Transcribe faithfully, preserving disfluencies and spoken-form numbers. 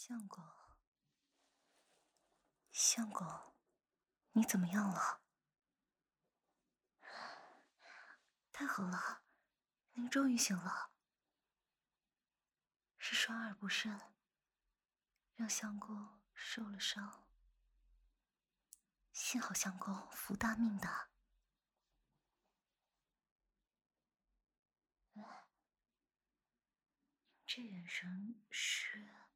相公，相公，你怎么样了？太好了，您终于醒了。是双耳不慎，让相公受了伤。幸好相公福大命大。这眼神是……